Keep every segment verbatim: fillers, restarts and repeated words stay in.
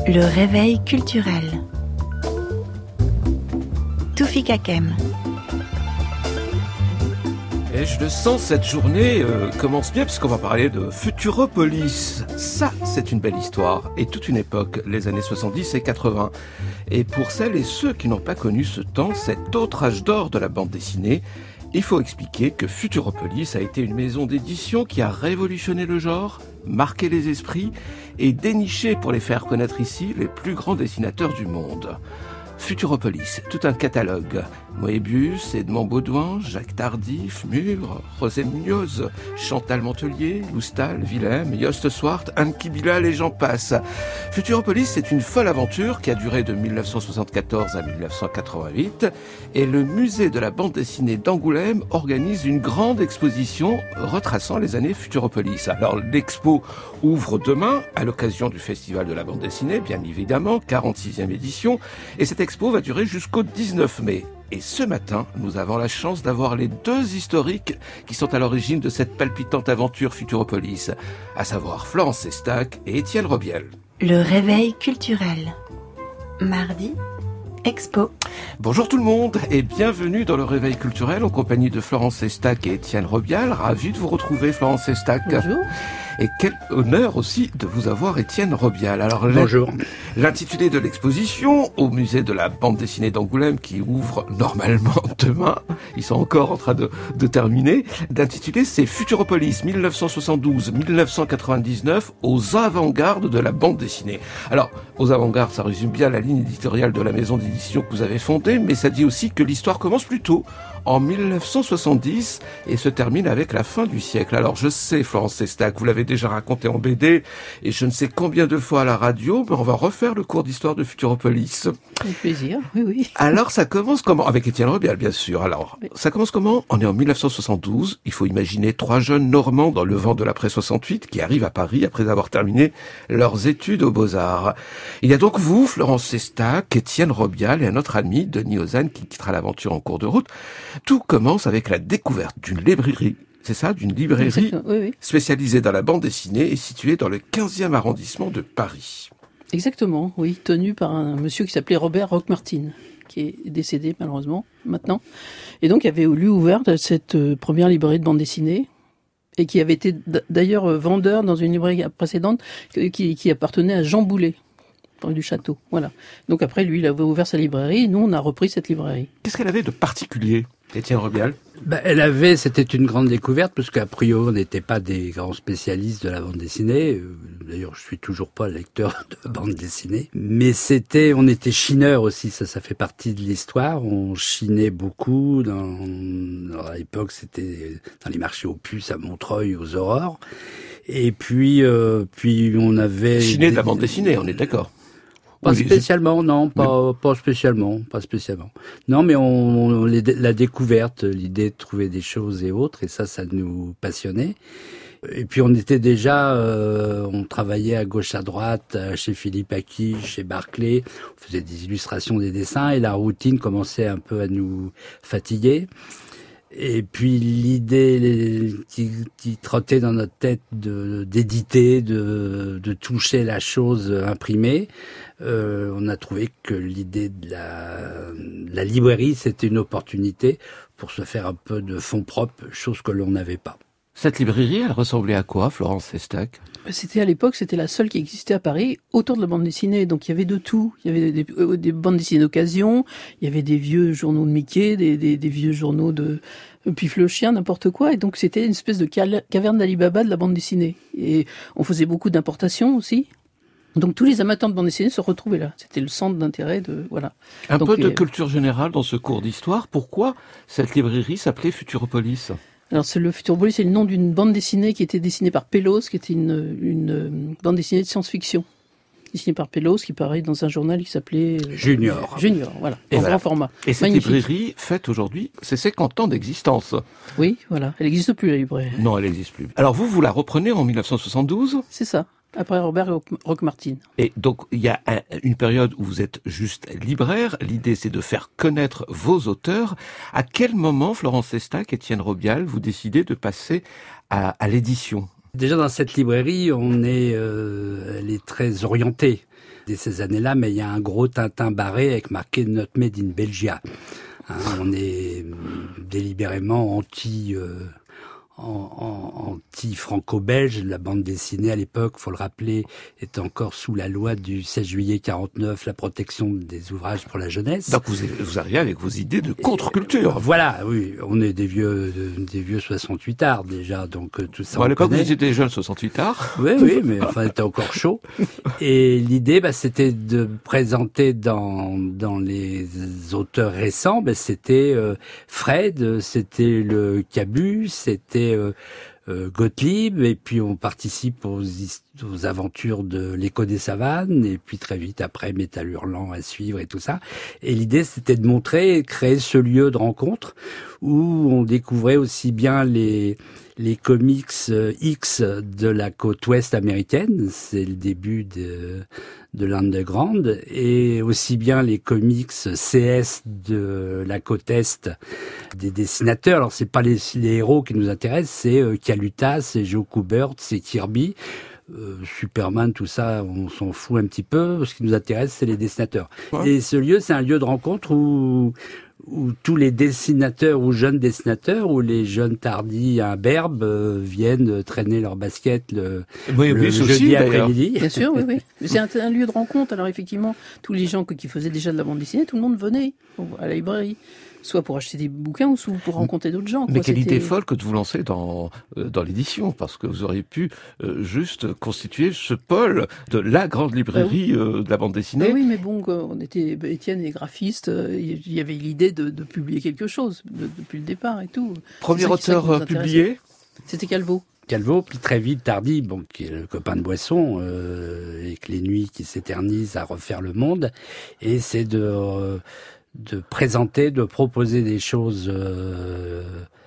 Le réveil culturel. Toufik Hakem. Et je le sens, cette journée euh, commence bien puisqu'on va parler de Futuropolis. Ça, c'est une belle histoire et toute une époque, les années soixante-dix et quatre-vingts. Et pour celles et ceux qui n'ont pas connu ce temps, cet autre âge d'or de la bande dessinée, il faut expliquer que Futuropolis a été une maison d'édition qui a révolutionné le genre, marqué les esprits et déniché, pour les faire connaître ici, les plus grands dessinateurs du monde. Futuropolis, tout un catalogue. Moebius, Edmond Baudouin, Jacques Tardif, Mur, José Munoz, Chantal Mentelier, Loustal, Willem, Yost Swart, Anki Bilal et j'en passe. Futuropolis, c'est une folle aventure qui a duré de mille neuf cent soixante-quatorze à mille neuf cent quatre-vingt-huit et le musée de la bande dessinée d'Angoulême organise une grande exposition retraçant les années Futuropolis. Alors l'expo ouvre demain à l'occasion du Festival de la bande dessinée, bien évidemment, quarante-sixième édition, et cette expo va durer jusqu'au dix-neuf mai. Et ce matin, nous avons la chance d'avoir les deux historiques qui sont à l'origine de cette palpitante aventure Futuropolis, à savoir Florence Sestac et Étienne Robiel. Le réveil culturel. Mardi, expo. Bonjour tout le monde et bienvenue dans le réveil culturel en compagnie de Florence Sestac et Étienne Robiel. Ravi de vous retrouver, Florence Sestac. Bonjour. Et quel honneur aussi de vous avoir, Étienne Robial. Alors, bonjour. L'intitulé de l'exposition au musée de la bande dessinée d'Angoulême qui ouvre normalement demain, ils sont encore en train de, de terminer, d'intituler c'est Futuropolis mille neuf cent soixante-douze à mille neuf cent quatre-vingt-dix-neuf aux avant-gardes de la bande dessinée. Alors, aux avant-gardes, ça résume bien la ligne éditoriale de la maison d'édition que vous avez fondée, mais ça dit aussi que l'histoire commence plus tôt, en mille neuf cent soixante-dix, et se termine avec la fin du siècle. Alors, je sais, Florence Sestac, vous l'avez déjà raconté en B D, et je ne sais combien de fois à la radio, mais on va refaire le cours d'histoire de Futuropolis. Avec plaisir, oui, oui. Alors, ça commence comment? Avec Étienne Robial, bien sûr. Alors, oui. Ça commence comment? On est en mille neuf cent soixante-douze. Il faut imaginer trois jeunes Normands dans le vent de l'après soixante-huit qui arrivent à Paris après avoir terminé leurs études aux Beaux-Arts. Il y a donc vous, Florence Sestac, Étienne Robial et un autre ami, Denis Ozanne, qui quittera l'aventure en cours de route. Tout commence avec la découverte d'une librairie. C'est ça, d'une librairie oui, oui. spécialisée dans la bande dessinée et située dans le quinzième arrondissement de Paris. Exactement, oui, tenue par un monsieur qui s'appelait Robert Roquemartin, qui est décédé malheureusement maintenant. Et donc il avait lui ouvert cette première librairie de bande dessinée et qui avait été d'ailleurs vendeur dans une librairie précédente qui, qui appartenait à Jean Boulet. Du château, voilà. Donc après, lui, il avait ouvert sa librairie, et nous, on a repris cette librairie. Qu'est-ce qu'elle avait de particulier, Étienne Robial? Ben, elle avait, c'était une grande découverte, parce qu'a priori, on n'était pas des grands spécialistes de la bande dessinée. D'ailleurs, je suis toujours pas lecteur de bande dessinée. Mais c'était, on était chineurs aussi, ça, ça fait partie de l'histoire. On chinait beaucoup. Dans, dans à l'époque, c'était dans les marchés aux puces à Montreuil, aux Aurores. Et puis, euh, puis on avait... Chiner des... de la bande dessinée, on est d'accord. Pas oui, spécialement, non, pas, pas spécialement, pas spécialement. Non, mais on, on les, la découverte, l'idée de trouver des choses et autres, et ça, ça nous passionnait. Et puis on était déjà, euh, on travaillait à gauche à droite, chez Philippe Aki, chez Barclay, on faisait des illustrations, des dessins, et la routine commençait un peu à nous fatiguer. Et puis l'idée qui, qui trottait dans notre tête de d'éditer, de, de toucher la chose imprimée, euh, on a trouvé que l'idée de la, de la librairie, c'était une opportunité pour se faire un peu de fonds propres, chose que l'on n'avait pas. Cette librairie, elle ressemblait à quoi, Florence Sestac? C'était à l'époque, c'était la seule qui existait à Paris autour de la bande dessinée. Donc il y avait de tout. Il y avait des, des, des bandes dessinées d'occasion, il y avait des vieux journaux de Mickey, des, des, des vieux journaux de Pif le chien, n'importe quoi. Et donc c'était une espèce de caverne d'Ali Baba de la bande dessinée. Et on faisait beaucoup d'importations aussi. Donc tous les amateurs de bande dessinée se retrouvaient là. C'était le centre d'intérêt de voilà. Un donc, peu de et... culture générale dans ce cours d'histoire. Pourquoi cette librairie s'appelait Futuropolis? Alors, c'est le Futuropolis, c'est le nom d'une bande dessinée qui était dessinée par Pellos, qui était une, une bande dessinée de science-fiction. Dessinée par Pellos, qui paraît dans un journal qui s'appelait... Junior. Junior, voilà. Et en voilà. grand format. Et cette Magnifique. librairie fête aujourd'hui ses cinquante ans d'existence. Oui, voilà. Elle n'existe plus, la librairie. Non, elle n'existe plus. Alors vous, vous la reprenez en mille neuf cent soixante-douze? C'est ça. Après Robert Roquemartin. Et donc, il y a un, une période où vous êtes juste libraire. L'idée, c'est de faire connaître vos auteurs. À quel moment, Florence Sestac, Étienne Robial, vous décidez de passer à, à l'édition? Déjà, dans cette librairie, on est, euh, elle est très orientée. dès ces années-là, mais il y a un gros Tintin barré avec marqué Not Made in Belgia. Hein, on est délibérément anti... Euh, En, en, anti-franco-belge. La bande dessinée à l'époque, faut le rappeler, est encore sous la loi du seize juillet quarante-neuf, la protection des ouvrages pour la jeunesse. Donc vous, vous arrivez avec vos idées de contre-culture. Et, voilà, oui, on est des vieux, des vieux soixante-huitards déjà, donc tout ça. Bon, à l'époque, connaît. vous étiez jeunes soixante-huitards. Oui, oui, mais enfin, c'était encore chaud. Et l'idée, bah, c'était de présenter dans dans les auteurs récents, bah, c'était euh, Fred, c'était le Cabu, c'était Euh, euh, Gottlieb, et puis on participe aux, aux aventures de l'Écho des Savanes, et puis très vite après Métal Hurlant à suivre et tout ça. Et l'idée, c'était de montrer, créer ce lieu de rencontre où on découvrait aussi bien les les comics X de la côte ouest américaine, c'est le début de de l'underground, et aussi bien les comics C S de la côte est des dessinateurs. Alors c'est pas les, les héros qui nous intéressent, c'est euh, Kaluta, c'est Joe Kubert, c'est Kirby. Euh, Superman, tout ça, on s'en fout un petit peu. Ce qui nous intéresse, c'est les dessinateurs. Ouais. Et ce lieu, c'est un lieu de rencontre où où tous les dessinateurs ou jeunes dessinateurs ou les jeunes tardis imberbes euh, viennent traîner leur basket le, oui, le oui, jeudi aussi, après-midi. Bien sûr, oui, oui. C'est un, un lieu de rencontre. Alors effectivement, tous les gens qui faisaient déjà de la bande dessinée, tout le monde venait à la librairie. Soit pour acheter des bouquins ou soit pour rencontrer d'autres gens. Mais quoi. quelle C'était... idée folle que de vous lancer dans euh, dans l'édition, parce que vous auriez pu euh, juste constituer ce pôle de la grande librairie euh, oui. euh, de la bande dessinée. Ben oui, mais bon, on était Étienne est graphiste, euh, il y avait l'idée de, de publier quelque chose de, depuis le départ et tout. Premier ça, auteur publié, c'était Calvo. Calvo, puis très vite Tardy, bon, qui est le copain de Boisson, euh, avec les nuits qui s'éternisent à refaire le monde, et c'est de euh, de présenter, de proposer des choses euh,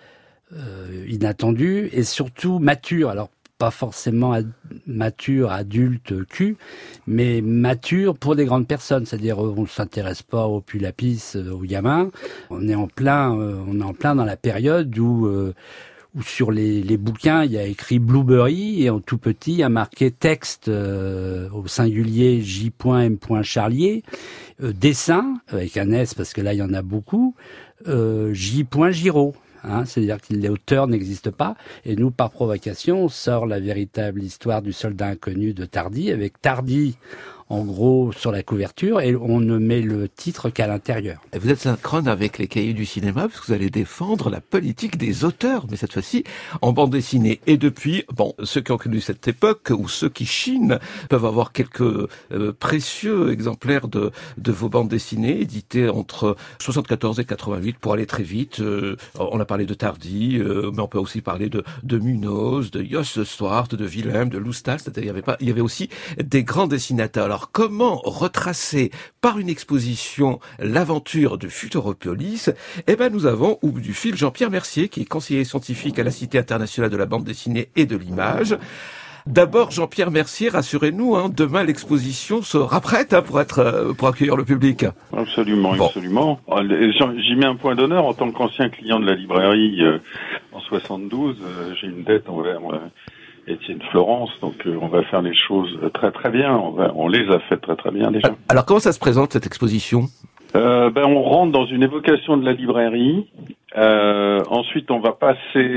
euh, inattendues et surtout matures. Alors pas forcément ad- mature, adulte, cul, mais mature pour des grandes personnes. C'est-à-dire on ne s'intéresse pas au pull-lapis, euh, aux gamins. On est en plein, euh, on est en plein dans la période où euh, où sur les, les bouquins, il y a écrit Blueberry et en tout petit, il y a marqué texte euh, au singulier J M Charlier, euh, dessin, avec un S parce que là, il y en a beaucoup, euh, J Giraud. Hein, c'est-à-dire que l'auteur n'existe pas. Et nous, par provocation, on sort la véritable histoire du soldat inconnu de Tardy, avec Tardy, en gros, sur la couverture, et on ne met le titre qu'à l'intérieur. Et vous êtes synchrone avec les cahiers du cinéma, parce que vous allez défendre la politique des auteurs, mais cette fois-ci en bande dessinée. Et depuis, bon, ceux qui ont connu cette époque, ou ceux qui chinent, peuvent avoir quelques euh, précieux exemplaires de, de vos bandes dessinées, éditées entre soixante-quatorze et quatre-vingt-huit, pour aller très vite. Euh, on a parlé de Tardy, euh, mais on peut aussi parler de, de Munoz, de Jos Stuart, de Willem, de Loustal. Il y avait pas, il y avait aussi des grands dessinateurs. Alors, comment retracer par une exposition l'aventure de Futuropolis? Eh ben, nous avons au bout du fil Jean-Pierre Mercier, qui est conseiller scientifique à la Cité internationale de la bande dessinée et de l'image. D'abord, Jean-Pierre Mercier, rassurez-nous, hein, demain l'exposition sera prête hein, pour être pour accueillir le public. Absolument, bon. absolument. J'y mets un point d'honneur en tant qu'ancien client de la librairie euh, en soixante-douze. Euh, j'ai une dette envers euh, Étienne Florence, donc euh, on va faire les choses très très bien. On, va, on les a faites très très bien déjà. Alors comment ça se présente cette exposition? euh, Ben on rentre dans une évocation de la librairie. Euh, ensuite, on va passer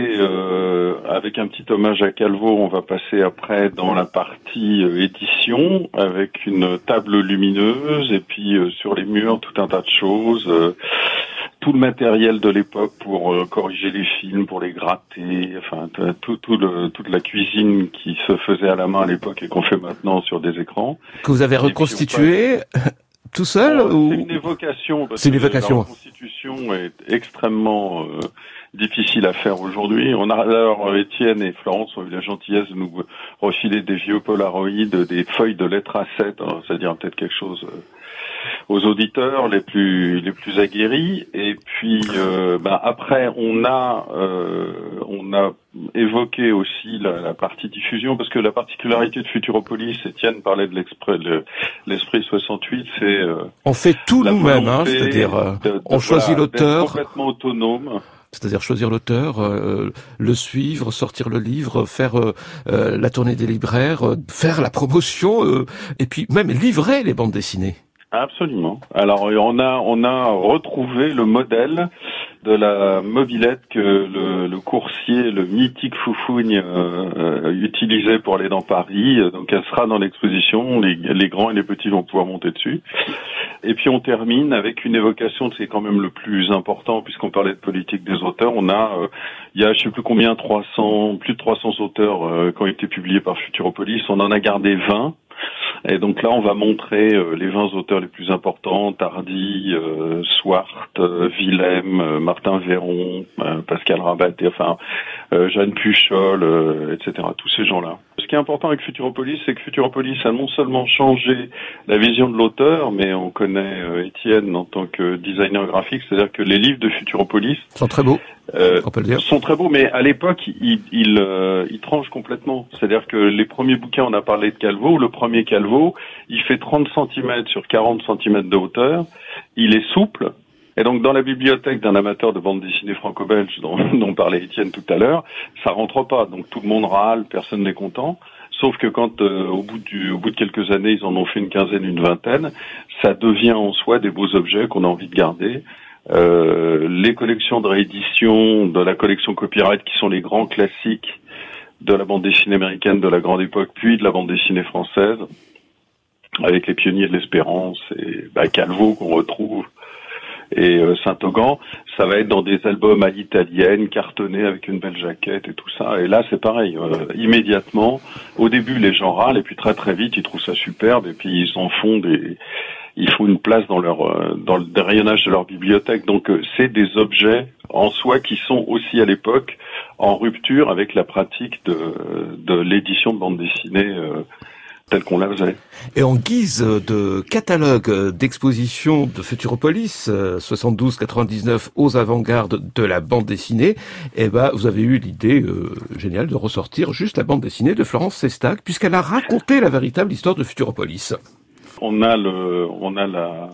euh, avec un petit hommage à Calvo. On va passer après dans la partie euh, édition avec une table lumineuse et puis euh, sur les murs tout un tas de choses. Euh, tout le matériel de l'époque pour euh, corriger les films, pour les gratter, enfin tout, tout le, toute la cuisine qui se faisait à la main à l'époque et qu'on fait maintenant sur des écrans. Que vous avez reconstitué tout seul bon, ou... C'est une évocation. Parce c'est une que évocation. La reconstitution est extrêmement euh, difficile à faire aujourd'hui. On a alors Étienne et Florence ont eu la gentillesse de nous refiler des vieux polaroïdes, des feuilles de lettres A sept, hein, c'est-à-dire peut-être quelque chose. Euh, aux auditeurs les plus les plus aguerris et puis euh, ben après on a euh, on a évoqué aussi la, la partie diffusion parce que la particularité de Futuropolis, Étienne parlait de l'esprit de l'esprit soixante-huit, c'est euh, on fait tout nous-mêmes hein, c'est-à-dire euh, de, de, on choisit voilà, l'auteur complètement autonome. C'est-à-dire choisir l'auteur, euh, le suivre, sortir le livre, faire euh, euh, la tournée des libraires, euh, faire la promotion, euh, et puis même livrer les bandes dessinées. Absolument. Alors on a on a retrouvé le modèle de la mobilette que le, le coursier, le mythique Foufougne euh, euh, utilisait pour aller dans Paris. Donc elle sera dans l'exposition, les, les grands et les petits vont pouvoir monter dessus. Et puis on termine avec une évocation, c'est quand même le plus important puisqu'on parlait de politique des auteurs. On a, euh, il y a je sais plus combien, trois cents, plus de trois cents auteurs euh, qui ont été publiés par Futuropolis. On en a gardé vingt. Et donc là, on va montrer euh, les vingt auteurs les plus importants, Tardy, euh, Swart, euh, Willem, euh, Martin Véron, euh, Pascal Rabaté, enfin euh, Jeanne Puchol, euh, et cetera. Tous ces gens-là. Ce qui est important avec Futuropolis, c'est que Futuropolis a non seulement changé la vision de l'auteur, mais on connaît euh, Étienne en tant que designer graphique, c'est-à-dire que les livres de Futuropolis sont très beaux. Euh, on peut le dire. sont très beaux, mais à l'époque, ils il, euh, il tranchent complètement. C'est-à-dire que les premiers bouquins, on a parlé de Calvo. Le premier Calvo, il fait trente centimètres sur quarante centimètres de hauteur. Il est souple. Et donc, dans la bibliothèque d'un amateur de bande dessinée franco-belge dont, dont parlait Étienne tout à l'heure, ça rentre pas. Donc, tout le monde râle, personne n'est content. Sauf que quand, euh, au bout du, au bout de quelques années, ils en ont fait une quinzaine, une vingtaine, ça devient en soi des beaux objets qu'on a envie de garder. Euh, les collections de réédition de la collection Copyright qui sont les grands classiques de la bande dessinée américaine de la grande époque puis de la bande dessinée française avec les pionniers de l'espérance et bah, Calvo qu'on retrouve et euh, Saint-Augan, ça va être dans des albums à l'italienne, cartonnés avec une belle jaquette et tout ça. Et là, c'est pareil. Euh, immédiatement, au début, les gens râlent et puis très très vite, ils trouvent ça superbe et puis ils en font des... Ils font une place dans leur dans le rayonnage de leur bibliothèque. Donc euh, c'est des objets en soi qui sont aussi à l'époque en rupture avec la pratique de de l'édition de bande dessinée euh, telle qu'on la faisait. Et en guise de catalogue d'exposition de Futuropolis soixante-douze quatre-vingt-dix-neuf aux avant-gardes de la bande dessinée, eh ben vous avez eu l'idée euh, géniale de ressortir juste la bande dessinée de Florence Sestac puisqu'elle a raconté la véritable histoire de Futuropolis. On a le, on a la,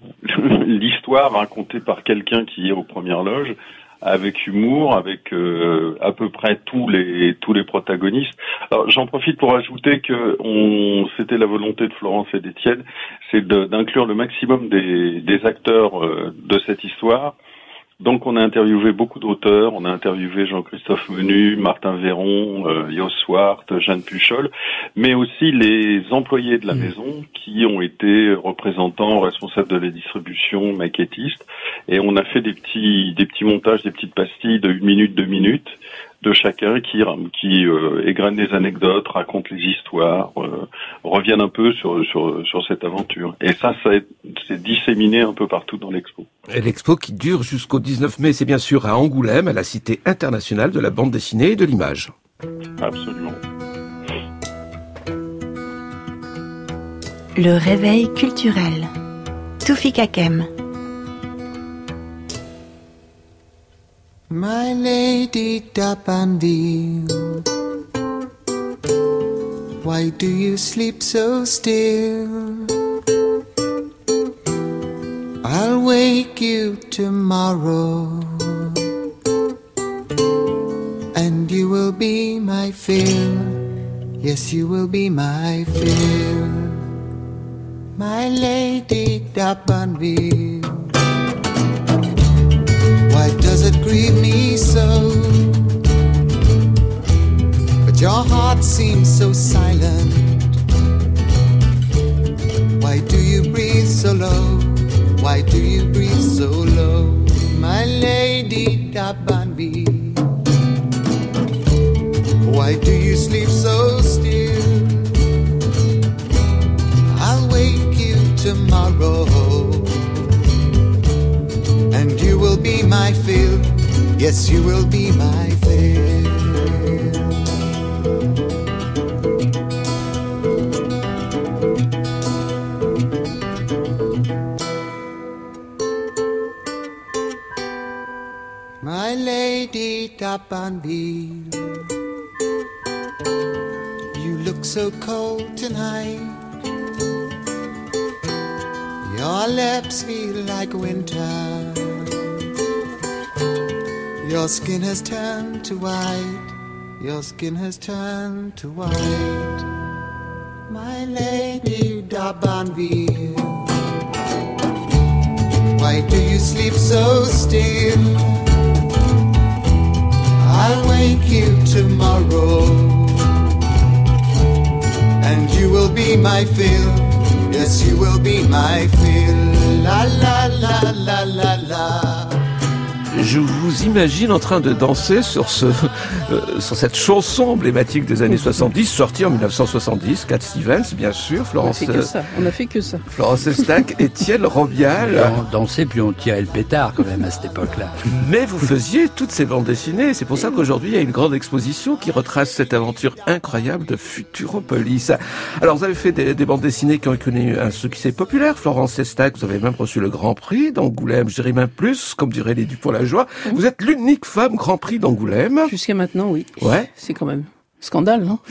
l'histoire racontée par quelqu'un qui est aux premières loges, avec humour, avec euh, à peu près tous les tous les protagonistes. Alors j'en profite pour ajouter que on, c'était la volonté de Florence et d'Étienne, c'est de, d'inclure le maximum des, des acteurs euh, de cette histoire. Donc on a interviewé beaucoup d'auteurs, on a interviewé Jean-Christophe Menu, Martin Véron, euh, Jos Swart, Jeanne Puchol, mais aussi les employés de la mmh. maison qui ont été représentants, responsables de la distribution, maquettistes, et on a fait des petits des petits montages, des petites pastilles de une minute, deux minutes de chacun qui qui euh, égrènent des anecdotes, racontent les histoires, euh, reviennent un peu sur sur sur cette aventure. Et ça, ça c'est disséminé un peu partout dans l'expo. Et l'expo qui dure jusqu'au dix-neuf mai, c'est bien sûr à Angoulême, à la Cité internationale de la bande dessinée et de l'image. Absolument. Le réveil culturel. Toufik Hakem. My lady Dapanville, why do you sleep so still? I'll wake you tomorrow, and you will be my fill. Yes, you will be my fill. My lady Dapanville, why does it grieve me so? But your heart seems so silent. Why do you breathe so low? Why do you breathe so low? My lady Dapanville, why do you sleep so still? I'll wake you tomorrow, and you will be my fill. Yes, you will be my fill. My lady Dapanville, you look so cold tonight. Your lips feel like winter. Your skin has turned to white. Your skin has turned to white. My lady d'Abanville, why do you sleep so still? I'll wake you tomorrow, and you will be my fill. Yes, you will be my fill. La la la la la la. Je vous imagine en train de danser sur ce, euh, sur cette chanson emblématique des années soixante-dix, sortie en dix-neuf cent soixante-dix, Cat Stevens, bien sûr, Florence. On a fait que ça. On a fait que ça. Florence Estac, Étienne Robial. On dansait puis on tirait le pétard quand même à cette époque-là. Mais vous faisiez toutes ces bandes dessinées. C'est pour ça qu'aujourd'hui il y a une grande exposition qui retrace cette aventure incroyable de Futuropolis. Alors vous avez fait des, des bandes dessinées qui ont connu un succès populaire. Florence Estac, vous avez même reçu le Grand Prix d'Angoulême. Je dirais même plus, comme dirait les Dupont la joie. Vous êtes l'unique femme Grand Prix d'Angoulême. Jusqu'à maintenant, oui. Ouais. C'est quand même scandale, non?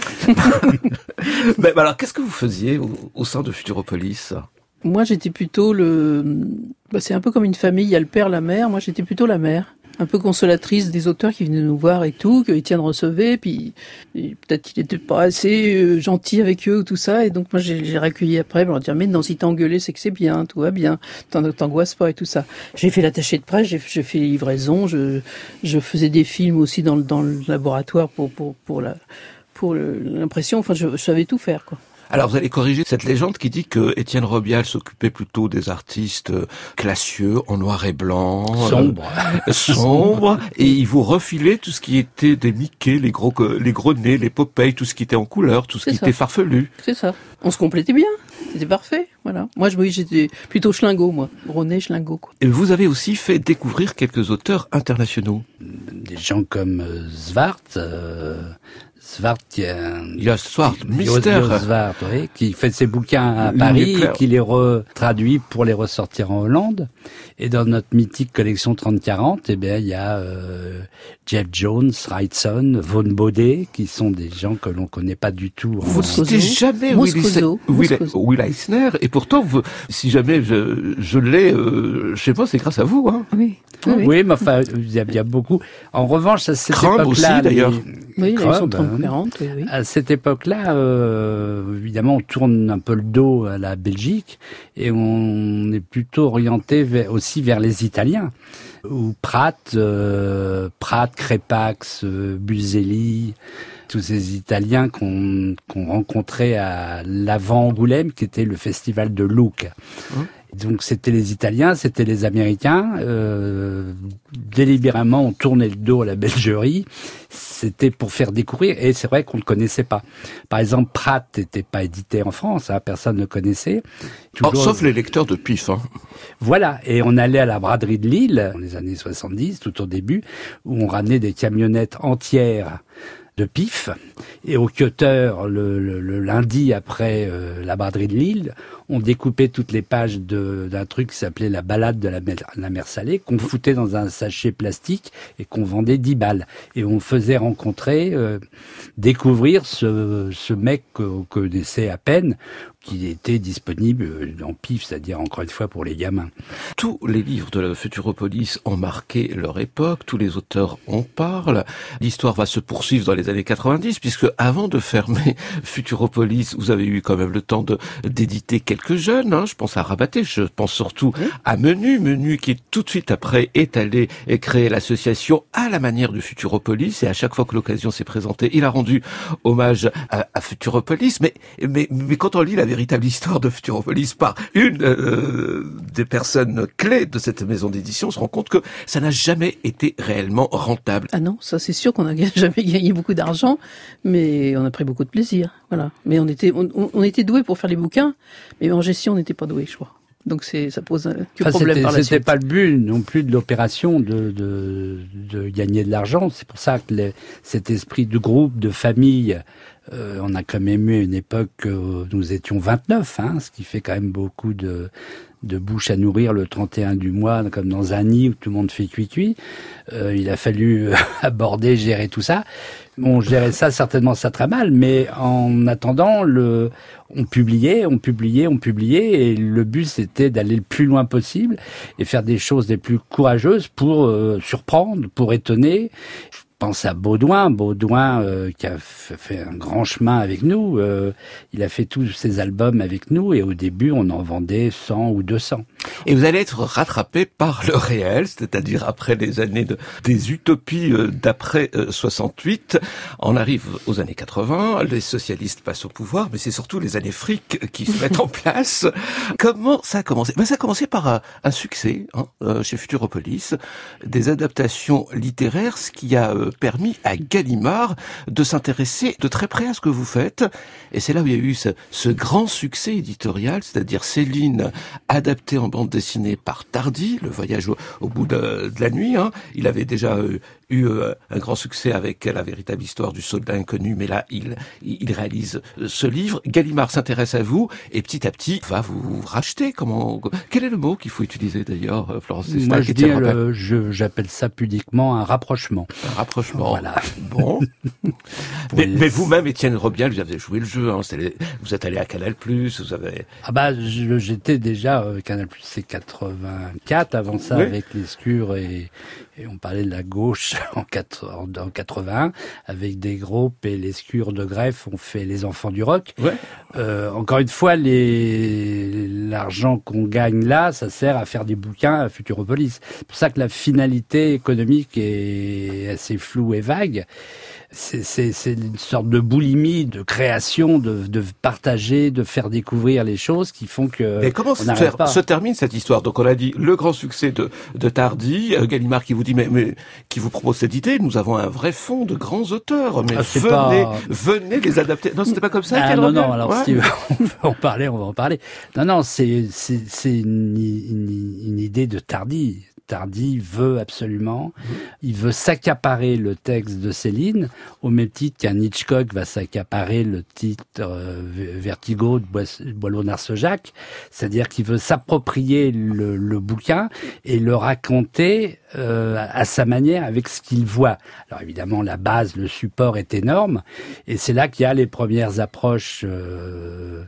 Mais alors, qu'est-ce que vous faisiez au, au sein de Futuropolis? Moi, j'étais plutôt le... Bah, c'est un peu comme une famille, il y a le père, la mère. Moi, j'étais plutôt la mère. Un peu consolatrice des auteurs qui venaient nous voir et tout, que Étienne recevait, puis et peut-être qu'il était pas assez euh, gentil avec eux ou tout ça, et donc moi j'ai, j'ai recueilli après pour leur dire mais non, si t'as engueulé c'est que c'est bien, tout va bien, t'en, t'angoisses pas et tout ça. J'ai fait l'attaché de presse, j'ai, j'ai fait les livraisons, je, je faisais des films aussi dans le, dans le laboratoire pour pour pour la pour le, l'impression, enfin je, je savais tout faire quoi. Alors vous allez corriger cette légende qui dit que Étienne Robial s'occupait plutôt des artistes classieux, en noir et blanc, sombre, euh, sombre, et il vous refilait tout ce qui était des Mickey, les gros, les gros nez, les Popeye, tout ce qui était en couleur, tout ce C'est qui ça. était farfelu. C'est ça. On se complétait bien. C'était parfait. Voilà. Moi, je, oui, j'étais plutôt schlingo, moi. Gros nez, schlingo, quoi. Et vous avez aussi fait découvrir quelques auteurs internationaux. Des gens comme euh, Zwart, euh, Zwart, qui est un... Il y a Zwart, Yo- mystère. Yo Zwart, oui, qui fait ses bouquins à Paris et qui les retraduit pour les ressortir en Hollande. Et dans notre mythique collection trente quarante, eh bien, il y a euh, Jeff Jones, Wrightson, Von Baudet, qui sont des gens que l'on connaît pas du tout. En Vous ne Moscoso. citez jamais Will, Moscoso. Will, Moscoso. Will Eisner, et pourtant, vous, si jamais je, je l'ai, euh, je sais pas, c'est grâce à vous, hein. Oui. Oui, oui. Oui, mais enfin, il y, a- il y a beaucoup. En revanche, à cette Crumb époque-là, aussi, d'ailleurs. les- Oui, il a eu son Crumb, trente hein. quarante, oui, oui. À cette époque-là, euh, évidemment, on tourne un peu le dos à la Belgique et on est plutôt orienté vers, aussi vers les Italiens. Où Pratt, euh, Pratt, Crépax, euh, Buselli, tous ces Italiens qu'on qu'on rencontrait à l'Avant-Angoulême, qui était le festival de Lucques. Hum. Donc c'était les Italiens, c'était les Américains. Euh, délibérément, on tournait le dos à la Belgerie. C'était pour faire découvrir, et c'est vrai qu'on ne le connaissait pas. Par exemple, Pratt n'était pas édité en France, hein, personne ne le connaissait. Or, Toujours... sauf les lecteurs de Pif, hein. Voilà, et on allait à la braderie de Lille, dans les années soixante-dix, tout au début, où on ramenait des camionnettes entières de Pif, et au cutter, le, le, le lundi après euh, la braderie de Lille, on découpait toutes les pages de, d'un truc qui s'appelait la balade de la mer, la mer salée, qu'on foutait dans un sachet plastique et qu'on vendait dix balles. Et on faisait rencontrer, euh, découvrir ce, ce mec qu'on connaissait à peine, qui était disponible en Pif, c'est-à-dire encore une fois pour les gamins. Tous les livres de la Futuropolis ont marqué leur époque, tous les auteurs en parlent. L'histoire va se poursuivre dans les années quatre-vingt-dix, puisque avant de fermer Futuropolis, vous avez eu quand même le temps de d'éditer quelques jeunes, hein. Je pense à Rabaté, je pense surtout oui. à Menu, Menu qui tout de suite après est allé et créer l'association à la manière de Futuropolis, et à chaque fois que l'occasion s'est présentée, il a rendu hommage à, à Futuropolis, mais, mais, mais quand on lit la véritable histoire de Futuropolis par une euh, des personnes clés de cette maison d'édition, on se rend compte que ça n'a jamais été réellement rentable. Ah non, ça c'est sûr qu'on n'a jamais gagné beaucoup d'argent, mais on a pris beaucoup de plaisir, voilà. Mais on était, on, on était doués pour faire les bouquins, mais en gestion on n'était pas doués, je crois. Donc c'est, ça pose que enfin, problème par la suite. C'était pas le but non plus de l'opération de, de, de gagner de l'argent. C'est pour ça que les, cet esprit de groupe, de famille, Euh, on a quand même eu une époque où nous étions vingt-neuf, hein, ce qui fait quand même beaucoup de, de bouches à nourrir le trente et un du mois, comme dans un nid où tout le monde fait cuit-cuit. Euh, il a fallu aborder, gérer tout ça. On gérait ça certainement ça très mal, mais en attendant, le, on publiait, on publiait, on publiait, et le but c'était d'aller le plus loin possible et faire des choses les plus courageuses pour euh, surprendre, pour étonner. Je pense à Baudouin, Baudouin euh, qui a fait un grand chemin avec nous. Euh, il a fait tous ses albums avec nous et au début on en vendait cent ou deux cents. Et vous allez être rattrapé par le réel, c'est-à-dire après les années de, des utopies d'après soixante-huit. On arrive aux années quatre-vingts, les socialistes passent au pouvoir, mais c'est surtout les années fric qui se mettent en place. Comment ça a commencé? Ben, ça a commencé par un, un succès hein, chez Futuropolis, des adaptations littéraires, ce qui a euh, permis à Gallimard de s'intéresser de très près à ce que vous faites. Et c'est là où il y a eu ce, ce grand succès éditorial, c'est-à-dire Céline, adaptée en bande dessinée par Tardy, Le voyage au, au bout de, de la nuit. Hein. Il avait déjà euh, eu euh, un grand succès avec La véritable histoire du soldat inconnu, mais là, il, il réalise ce livre. Gallimard s'intéresse à vous et petit à petit va vous racheter. Comment, quel est le mot qu'il faut utiliser d'ailleurs, Florence Sestac? Moi, je dis, le, je, j'appelle ça pudiquement un rapprochement. Un rapprochement. Voilà. Bon. mais, mais vous-même, Étienne Robial, vous avez joué le jeu. Hein. Les, vous êtes allé à Canal+, vous avez... Ah bah, je, j'étais déjà euh, Canal+, c'est quatre-vingt-quatre. Avant ça, oui. Avec Lescure et, et on parlait de la gauche en, quatre, en, en quatre-vingt-un. Avec des groupes et Lescure de Greff, on fait Les Enfants du Rock. Ouais. Euh, encore une fois, les, l'argent qu'on gagne là, ça sert à faire des bouquins à Futuropolis. C'est pour ça que la finalité économique est assez floue et vague. C'est, c'est, c'est une sorte de boulimie, de création, de, de partager, de faire découvrir les choses qui font que. Mais comment se, ter- se termine cette histoire? Donc on a dit le grand succès de, de Tardy, euh, Gallimard qui vous dit mais, mais qui vous propose cette idée. Nous avons un vrai fond de grands auteurs. Mais ah, venez, pas... venez les adapter. Non, c'était pas comme ça. Ah, non, non. Alors ouais. si on veut en parler, on va en parler. Non, non, c'est c'est c'est une, une, une idée de Tardy. Tardy veut absolument, il veut s'accaparer le texte de Céline, au même titre qu'un Hitchcock va s'accaparer le titre euh, Vertigo de Boileau-Narcejac, c'est-à-dire qu'il veut s'approprier le, le bouquin et le raconter euh, à sa manière avec ce qu'il voit. Alors évidemment, la base, le support est énorme, et c'est là qu'il y a les premières approches... Euh,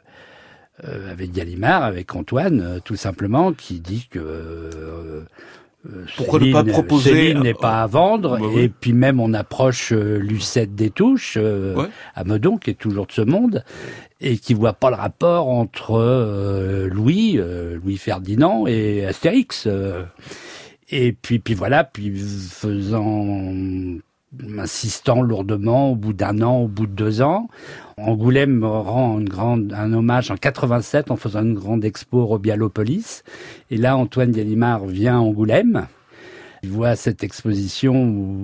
Euh, avec Gallimard, avec Antoine, euh, tout simplement, qui dit que euh, pourquoi Céline, ne pas proposer Céline n'est pas à vendre, bah oui. Et puis même on approche euh, Lucette des Touches, euh, ouais. à Meudon, qui est toujours de ce monde, et qui voit pas le rapport entre euh, Louis, euh, Louis Ferdinand et Astérix. Euh, et puis, puis voilà, puis faisant... insistant lourdement au bout d'un an, au bout de deux ans. Angoulême rend une grande, un hommage en quatre-vingt-sept en faisant une grande expo Robialopolis. Et là, Antoine Gallimard vient à Angoulême. Il voit cette exposition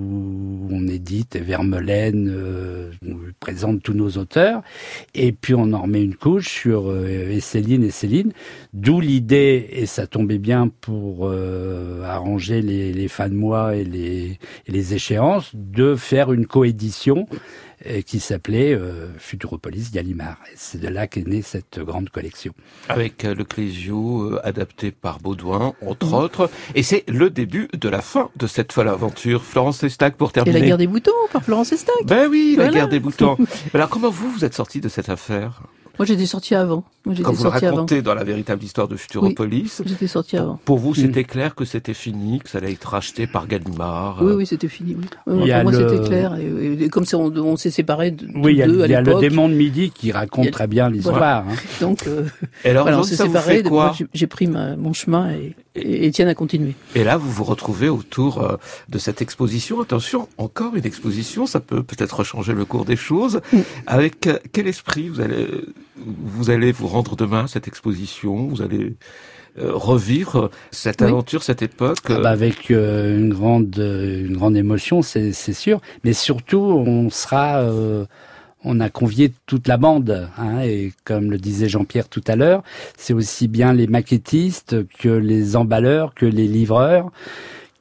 où on édite Vermeulen, euh, on lui présente tous nos auteurs, et puis on en remet une couche sur euh, et Céline et Céline, d'où l'idée, et ça tombait bien pour euh, arranger les, les fins de mois et les, et les échéances, de faire une coédition euh, qui s'appelait euh, Futuropolis Gallimard. Et c'est de là qu'est née cette grande collection. Avec euh, le Clésio, euh, adapté par Baudouin, entre mmh. autres, et c'est le début de la fin de cette folle aventure. Florence Sestac, pour terminer. Et La guerre des boutons, par Florence Sestac. Ben oui, voilà. La guerre des boutons. Alors comment vous, vous êtes sorti de cette affaire? Moi, j'étais sorti avant. Moi, j'étais Quand vous sorti le racontez avant. dans La véritable histoire de Futuropolis. Oui, j'étais sorti avant. Pour vous, c'était mmh. clair que c'était fini, que ça allait être racheté par Gallimard. Oui, oui, c'était fini. Oui. Oui, il y pour moi, le... c'était clair. Et, et comme ça, on, on s'est séparés de, oui, il y a, deux à il y a l'époque. le démon de midi qui raconte a, très bien l'histoire. Voilà. Hein. Donc, euh, et alors, voilà, donc, on s'est ça séparés. vous fait quoi? Moi, j'ai, j'ai pris ma, mon chemin et, et Étienne a continué. Et là, vous vous retrouvez autour euh, de cette exposition. Attention, encore une exposition, ça peut peut-être changer le cours des choses. Mm. Avec euh, quel esprit vous allez, vous allez vous rendre demain à cette exposition? Vous allez euh, revivre cette aventure, oui. cette époque ah bah Avec euh, une grande, une grande émotion, c'est, c'est sûr. Mais surtout, on sera... Euh, on a convié toute la bande, hein, et comme le disait Jean-Pierre tout à l'heure, c'est aussi bien les maquettistes que les emballeurs, que les livreurs,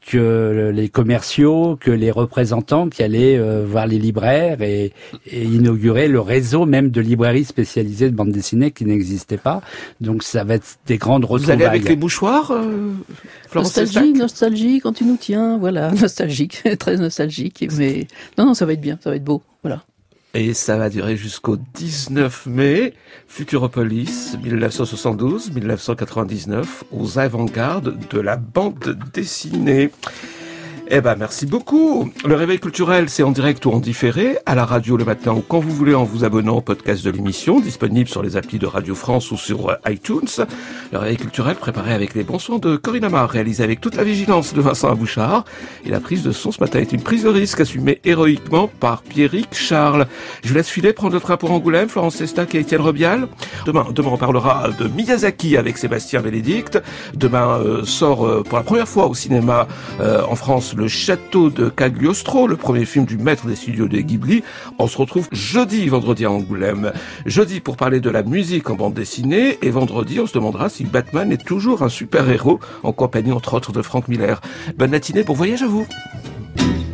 que les commerciaux, que les représentants qui allaient euh, voir les libraires et, et inaugurer le réseau même de librairies spécialisées de bande dessinée qui n'existait pas. Donc ça va être des grandes retrouvailles. Vous allez avec les mouchoirs, euh, Florence Nostalgie, Sestac nostalgie quand tu nous tiens, voilà, nostalgique, très nostalgique. Mais non, non, ça va être bien, ça va être beau, voilà. Et ça va durer jusqu'au dix-neuf mai. Futuropolis, dix-neuf cent soixante-douze à dix-neuf cent quatre-vingt-dix-neuf, aux avant-gardes de la bande dessinée. Eh ben, merci beaucoup. Le Réveil culturel, c'est en direct ou en différé, à la radio le matin ou quand vous voulez en vous abonnant au podcast de l'émission, disponible sur les applis de Radio France ou sur iTunes. Le Réveil culturel préparé avec les bons soins de Corinne Amar, réalisé avec toute la vigilance de Vincent Abouchard. Et la prise de son ce matin est une prise de risque assumée héroïquement par Pierrick Charles. Je vous laisse filer, prendre le train pour Angoulême, Florence Sestac et Étienne Rebial. Demain, demain on parlera de Miyazaki avec Sébastien Bénédicte. Demain euh, sort euh, pour la première fois au cinéma euh, en France Le Château de Cagliostro, le premier film du maître des studios de Ghibli. On se retrouve jeudi, vendredi à Angoulême. Jeudi pour parler de la musique en bande dessinée, et vendredi on se demandera si Batman est toujours un super-héros, en compagnie entre autres de Frank Miller. Bonne matinée, bon voyage à vous.